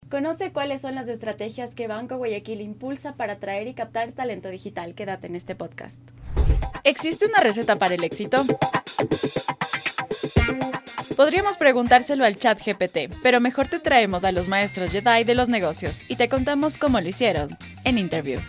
Conoce cuáles son las estrategias que Banco Guayaquil impulsa para atraer y captar talento digital. Quédate en este podcast. ¿Existe una receta para el éxito? Podríamos preguntárselo al chat GPT, pero mejor te traemos a los maestros Jedi de los negocios y te contamos cómo lo hicieron en Interview.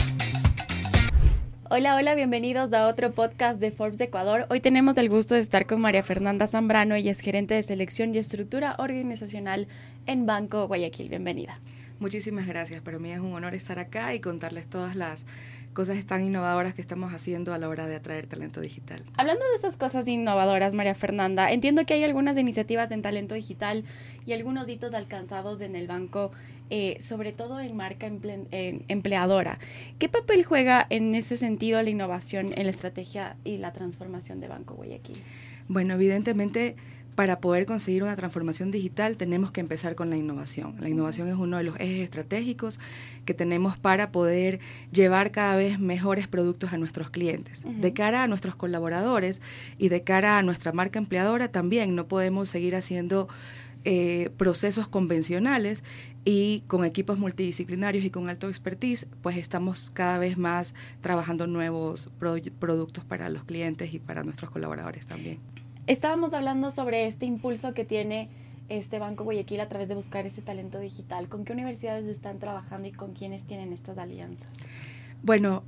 Hola, bienvenidos a otro podcast de Forbes Ecuador. Hoy tenemos el gusto de estar con María Fernanda Zambrano. Ella es gerente de selección y estructura organizacional en Banco Guayaquil. Bienvenida. Muchísimas gracias. Para mí es un honor estar acá y contarles todas las cosas tan innovadoras que estamos haciendo a la hora de atraer talento digital. Hablando de esas cosas innovadoras, María Fernanda, entiendo que hay algunas iniciativas en talento digital y algunos hitos alcanzados en el banco, sobre todo en marca empleadora. ¿Qué papel juega en ese sentido la innovación en la estrategia y la transformación de Banco Guayaquil? Bueno, evidentemente, para poder conseguir una transformación digital tenemos que empezar con la innovación. La innovación es uno de los ejes estratégicos que tenemos para poder llevar cada vez mejores productos a nuestros clientes. De cara a nuestros colaboradores y de cara a nuestra marca empleadora también no podemos seguir haciendo procesos convencionales, y con equipos multidisciplinarios y con alto expertise, pues estamos cada vez más trabajando nuevos productos para los clientes y para nuestros colaboradores también. Estábamos hablando sobre este impulso que tiene este Banco Guayaquil a través de buscar ese talento digital. ¿Con qué universidades están trabajando y con quiénes tienen estas alianzas? Bueno,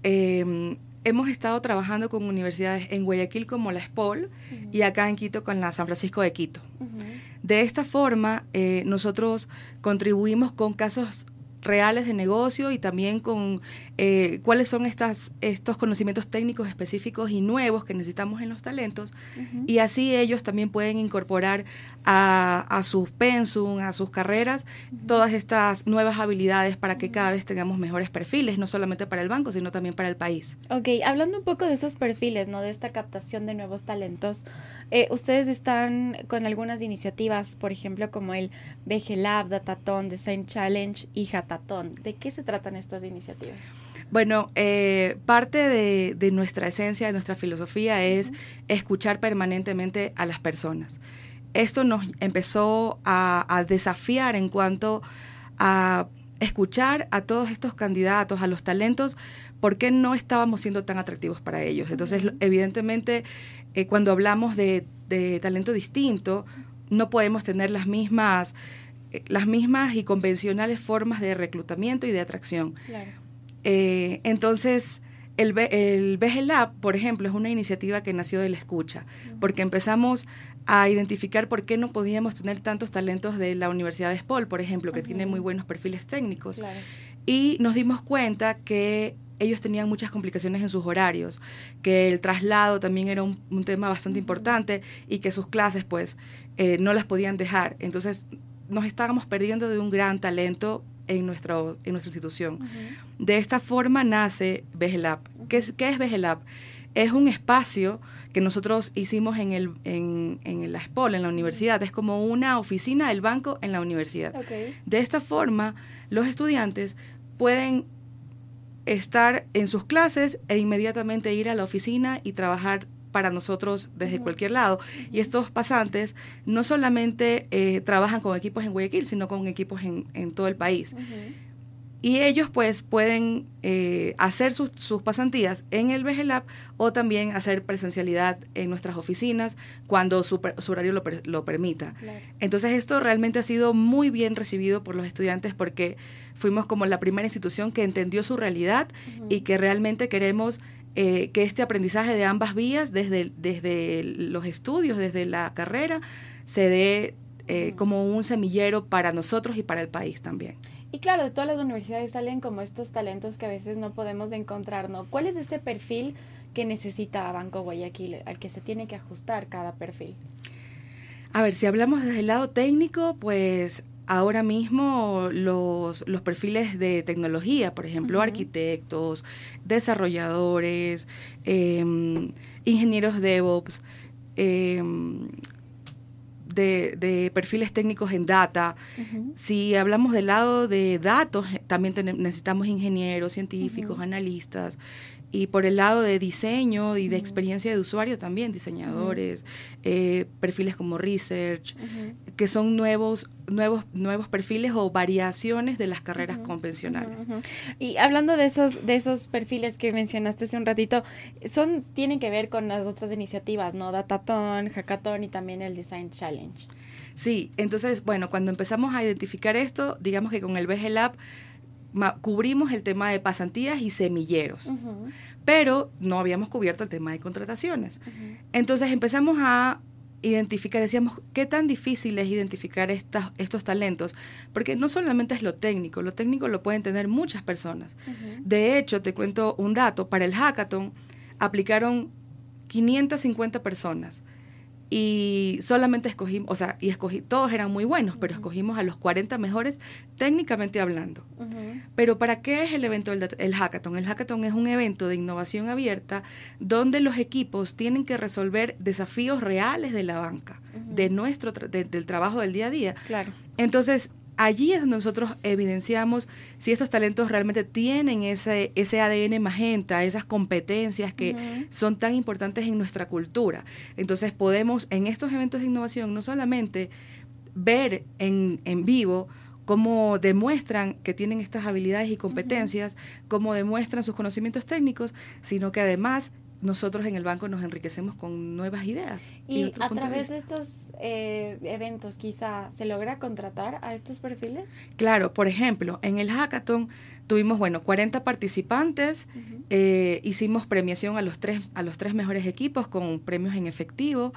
hemos estado trabajando con universidades en Guayaquil como la SPOL y acá en Quito con la San Francisco de Quito. De esta forma, nosotros contribuimos con casos reales de negocio y también con cuáles son estos conocimientos técnicos específicos y nuevos que necesitamos en los talentos, y así ellos también pueden incorporar a sus pensum, a sus carreras, todas estas nuevas habilidades para que cada vez tengamos mejores perfiles, no solamente para el banco, sino también para el país. Ok, hablando un poco de esos perfiles, ¿no? De esta captación de nuevos talentos, ustedes están con algunas iniciativas, por ejemplo, como el BG Lab, Dataton, Design Challenge y Hatatón. ¿De qué se tratan estas iniciativas? Bueno, parte de nuestra esencia, de nuestra filosofía es escuchar permanentemente a las personas. Esto nos empezó a desafiar en cuanto a escuchar a todos estos candidatos, a los talentos, por qué no estábamos siendo tan atractivos para ellos. Entonces, evidentemente, cuando hablamos de talento distinto, no podemos tener las mismas y convencionales formas de reclutamiento y de atracción. Claro. Entonces, el BG Lab, por ejemplo, es una iniciativa que nació de la escucha, porque empezamos a identificar por qué no podíamos tener tantos talentos de la Universidad de SPOL, por ejemplo, que tiene muy buenos perfiles técnicos. Claro. Y nos dimos cuenta que ellos tenían muchas complicaciones en sus horarios, que el traslado también era un tema bastante importante y que sus clases, pues, no las podían dejar. Entonces, nos estábamos perdiendo de un gran talento en nuestra institución. De esta forma nace BG Lab. ¿Qué es BG Lab? Es un espacio que nosotros hicimos en la SPOL, en la universidad. Es como una oficina del banco en la universidad. Okay. De esta forma, los estudiantes pueden estar en sus clases e inmediatamente ir a la oficina y trabajar para nosotros desde cualquier lado. Y estos pasantes no solamente trabajan con equipos en Guayaquil, sino con equipos en todo el país. Y ellos pues pueden hacer sus pasantías en el BG Lab o también hacer presencialidad en nuestras oficinas cuando su horario lo permita. Claro. Entonces esto realmente ha sido muy bien recibido por los estudiantes porque fuimos como la primera institución que entendió su realidad y que realmente queremos que este aprendizaje de ambas vías, desde los estudios, desde la carrera, se dé como un semillero para nosotros y para el país también. Y claro, de todas las universidades salen como estos talentos que a veces no podemos encontrar, ¿no? ¿Cuál es ese perfil que necesita Banco Guayaquil, al que se tiene que ajustar cada perfil? A ver, si hablamos desde el lado técnico, pues ahora mismo los perfiles de tecnología, por ejemplo, arquitectos, desarrolladores, ingenieros DevOps, de perfiles técnicos en data. Si hablamos del lado de datos, también necesitamos ingenieros, científicos, analistas, Y por el lado de diseño y de experiencia de usuario también, diseñadores, perfiles como research, que son nuevos perfiles o variaciones de las carreras convencionales. Y hablando de esos perfiles que mencionaste hace un ratito, tienen que ver con las otras iniciativas, ¿no? Datathon, Hackathon y también el Design Challenge. Sí, entonces, bueno, cuando empezamos a identificar esto, digamos que con el BG Lab cubrimos el tema de pasantías y semilleros, pero no habíamos cubierto el tema de contrataciones. Entonces empezamos a identificar, decíamos, ¿qué tan difícil es identificar estos talentos? Porque no solamente es lo técnico lo pueden tener muchas personas. De hecho, te cuento un dato, para el hackathon aplicaron 550 personas. Y solamente escogimos, todos eran muy buenos, pero escogimos a los 40 mejores técnicamente hablando. Pero ¿para qué es el evento el hackathon? El hackathon es un evento de innovación abierta donde los equipos tienen que resolver desafíos reales de la banca, del trabajo del día a día. Claro. Entonces, allí es donde nosotros evidenciamos si estos talentos realmente tienen ese ADN magenta, esas competencias que son tan importantes en nuestra cultura. Entonces podemos en estos eventos de innovación no solamente ver en vivo cómo demuestran que tienen estas habilidades y competencias, cómo demuestran sus conocimientos técnicos, sino que además nosotros en el banco nos enriquecemos con nuevas ideas. Y a través de estos eventos quizá se logra contratar a estos perfiles. Claro, por ejemplo, en el hackathon tuvimos 40 participantes, hicimos premiación a los tres mejores equipos con premios en efectivo,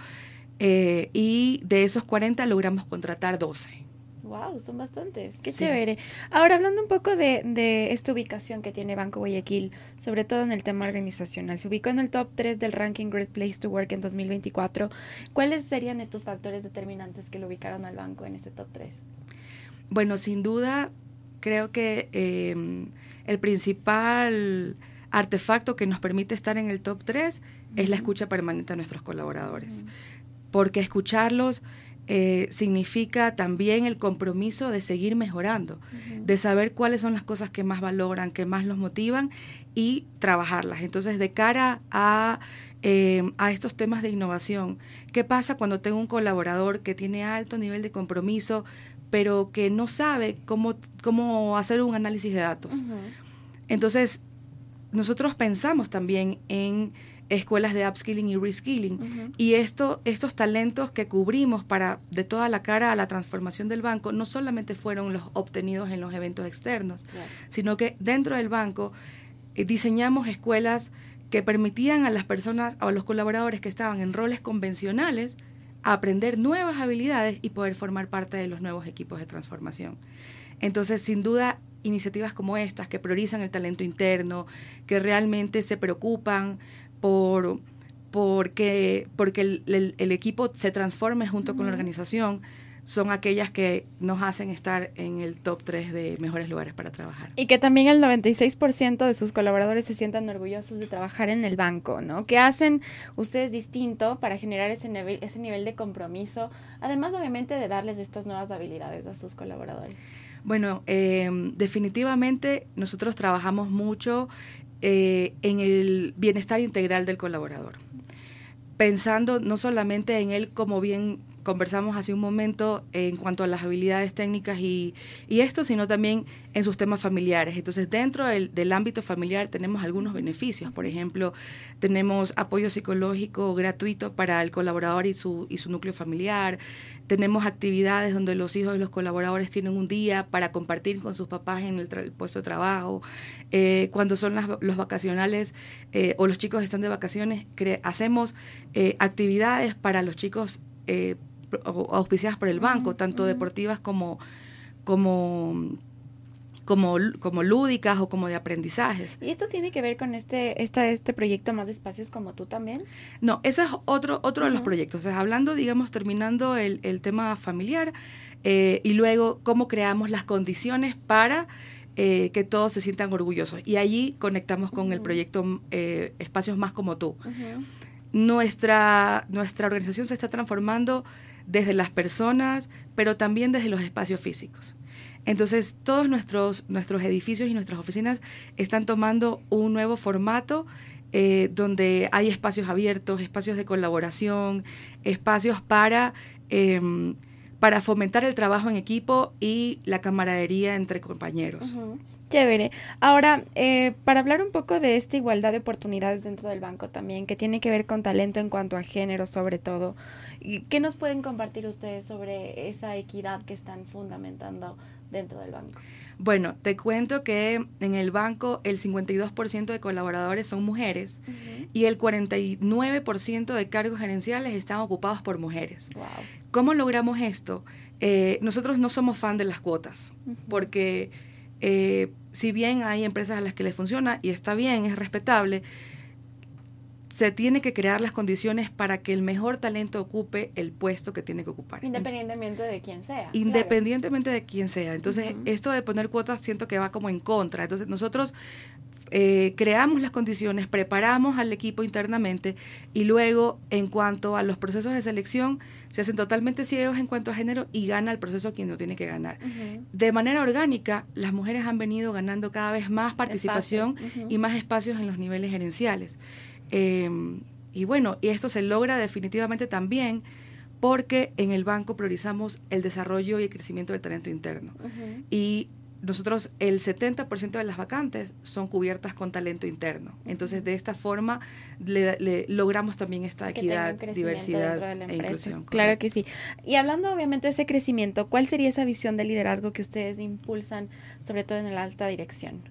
y de esos 40 logramos contratar 12. Wow, son bastantes. Qué chévere. Ahora, hablando un poco de esta ubicación que tiene Banco Guayaquil, sobre todo en el tema organizacional, se ubicó en el top 3 del ranking Great Place to Work en 2024. ¿Cuáles serían estos factores determinantes que lo ubicaron al banco en ese top 3? Bueno, sin duda, creo que el principal artefacto que nos permite estar en el top 3 es la escucha permanente a nuestros colaboradores. Porque escucharlos significa también el compromiso de seguir mejorando, de saber cuáles son las cosas que más valoran, que más los motivan y trabajarlas. Entonces, de cara a estos temas de innovación, ¿qué pasa cuando tengo un colaborador que tiene alto nivel de compromiso, pero que no sabe cómo hacer un análisis de datos? Entonces, nosotros pensamos también en escuelas de upskilling y reskilling, y estos talentos que cubrimos de toda la cara a la transformación del banco no solamente fueron los obtenidos en los eventos externos, sino que dentro del banco diseñamos escuelas que permitían a las personas o a los colaboradores que estaban en roles convencionales aprender nuevas habilidades y poder formar parte de los nuevos equipos de transformación. Entonces, sin duda, iniciativas como estas que priorizan el talento interno, que realmente se preocupan porque el equipo se transforme junto con la organización, son aquellas que nos hacen estar en el top 3 de mejores lugares para trabajar. Y que también el 96% de sus colaboradores se sientan orgullosos de trabajar en el banco, ¿no? ¿Qué hacen ustedes distinto para generar ese nivel de compromiso? Además, obviamente, de darles estas nuevas habilidades a sus colaboradores. Bueno, definitivamente nosotros trabajamos mucho en el bienestar integral del colaborador, pensando no solamente en él, como bien conversamos hace un momento, en cuanto a las habilidades técnicas y esto, sino también en sus temas familiares. Entonces, dentro del ámbito familiar tenemos algunos beneficios. Por ejemplo, tenemos apoyo psicológico gratuito para el colaborador y su núcleo familiar. Tenemos actividades donde los hijos de los colaboradores tienen un día para compartir con sus papás en el puesto de trabajo. Cuando son los vacacionales o los chicos están de vacaciones, hacemos actividades para los chicos auspiciadas por el banco, tanto deportivas como lúdicas o como de aprendizajes. ¿Y esto tiene que ver con este proyecto Más Espacios como tú también? No, ese es otro de los proyectos. O sea, hablando, digamos, terminando el tema familiar, y luego cómo creamos las condiciones para que todos se sientan orgullosos. Y allí conectamos con el proyecto Espacios Más como tú. Nuestra organización se está transformando desde las personas, pero también desde los espacios físicos. Entonces, todos nuestros edificios y nuestras oficinas están tomando un nuevo formato donde hay espacios abiertos, espacios de colaboración, espacios para fomentar el trabajo en equipo y la camaradería entre compañeros. Uh-huh. Chévere. Ahora, para hablar un poco de esta igualdad de oportunidades dentro del banco también, que tiene que ver con talento en cuanto a género sobre todo, ¿qué nos pueden compartir ustedes sobre esa equidad que están fundamentando dentro del banco? Bueno, te cuento que en el banco el 52% de colaboradores son mujeres uh-huh. y el 49% de cargos gerenciales están ocupados por mujeres. Wow. ¿Cómo logramos esto? Nosotros no somos fan de las cuotas, uh-huh. porque si bien hay empresas a las que les funciona y está bien, es respetable, se tiene que crear las condiciones para que el mejor talento ocupe el puesto que tiene que ocupar. Independientemente de quién sea. Independientemente de quién sea. Entonces, uh-huh. esto de poner cuotas siento que va como en contra. Entonces, nosotros creamos las condiciones, preparamos al equipo internamente y luego, en cuanto a los procesos de selección, se hacen totalmente ciegos en cuanto a género y gana el proceso quien no tiene que ganar. Uh-huh. De manera orgánica, las mujeres han venido ganando cada vez más participación uh-huh. y más espacios en los niveles gerenciales. Y bueno, y esto se logra definitivamente también porque en el banco priorizamos el desarrollo y el crecimiento del talento interno. Uh-huh. Y nosotros, el 70% de las vacantes son cubiertas con talento interno. Entonces, de esta forma, le logramos también esta equidad, diversidad e inclusión. Claro que sí. Y hablando, obviamente, de ese crecimiento, ¿cuál sería esa visión de liderazgo que ustedes impulsan, sobre todo en la alta dirección?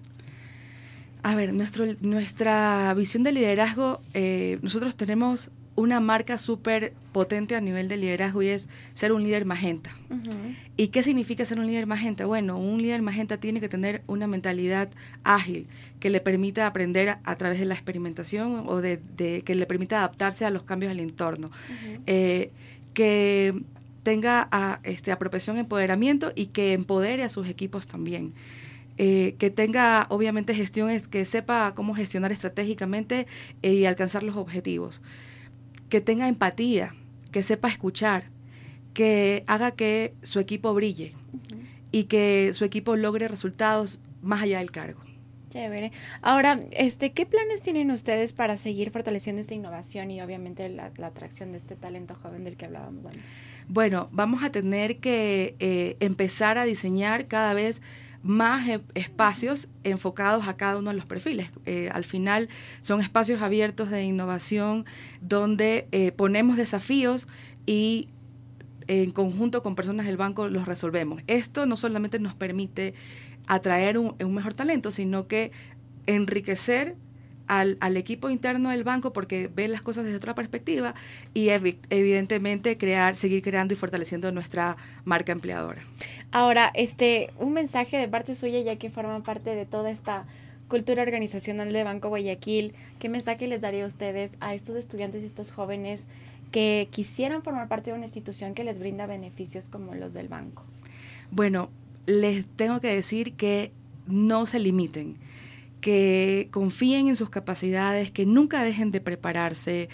A ver, nuestra visión de liderazgo, nosotros tenemos una marca súper potente a nivel de liderazgo y es ser un líder magenta. Uh-huh. ¿Y qué significa ser un líder magenta? Bueno, un líder magenta tiene que tener una mentalidad ágil que le permita aprender a través de la experimentación o que le permita adaptarse a los cambios del entorno. Uh-huh. Que tenga apropiación, empoderamiento y que empodere a sus equipos también. Que tenga, obviamente, gestiones, que sepa cómo gestionar estratégicamente y alcanzar los objetivos. Que tenga empatía, que sepa escuchar, que haga que su equipo brille uh-huh. y que su equipo logre resultados más allá del cargo. Chévere. Ahora, ¿qué planes tienen ustedes para seguir fortaleciendo esta innovación y obviamente la atracción de este talento joven del que hablábamos antes? Bueno, vamos a tener que empezar a diseñar cada vez más espacios enfocados a cada uno de los perfiles. Al final son espacios abiertos de innovación donde ponemos desafíos y en conjunto con personas del banco los resolvemos. Esto no solamente nos permite atraer un mejor talento, sino que enriquecer al equipo interno del banco porque ve las cosas desde otra perspectiva y evidentemente seguir creando y fortaleciendo nuestra marca empleadora. Ahora, un mensaje de parte suya, ya que forma parte de toda esta cultura organizacional de Banco Guayaquil, ¿qué mensaje les daría a ustedes a estos estudiantes y estos jóvenes que quisieran formar parte de una institución que les brinda beneficios como los del banco? Bueno, les tengo que decir que no se limiten, que confíen en sus capacidades, que nunca dejen de prepararse.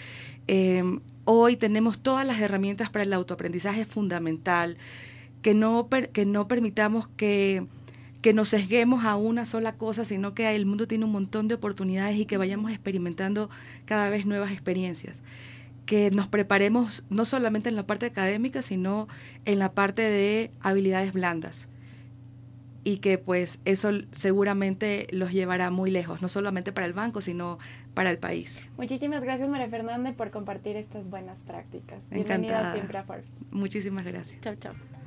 Hoy tenemos todas las herramientas para el autoaprendizaje fundamental, que no permitamos que nos sesguemos a una sola cosa, sino que el mundo tiene un montón de oportunidades y que vayamos experimentando cada vez nuevas experiencias. Que nos preparemos no solamente en la parte académica, sino en la parte de habilidades blandas. Y que pues eso seguramente los llevará muy lejos, no solamente para el banco, sino para el país. Muchísimas gracias, María Fernanda, por compartir estas buenas prácticas. Encantada. Bienvenida siempre a Forbes. Muchísimas gracias. Chao, chao.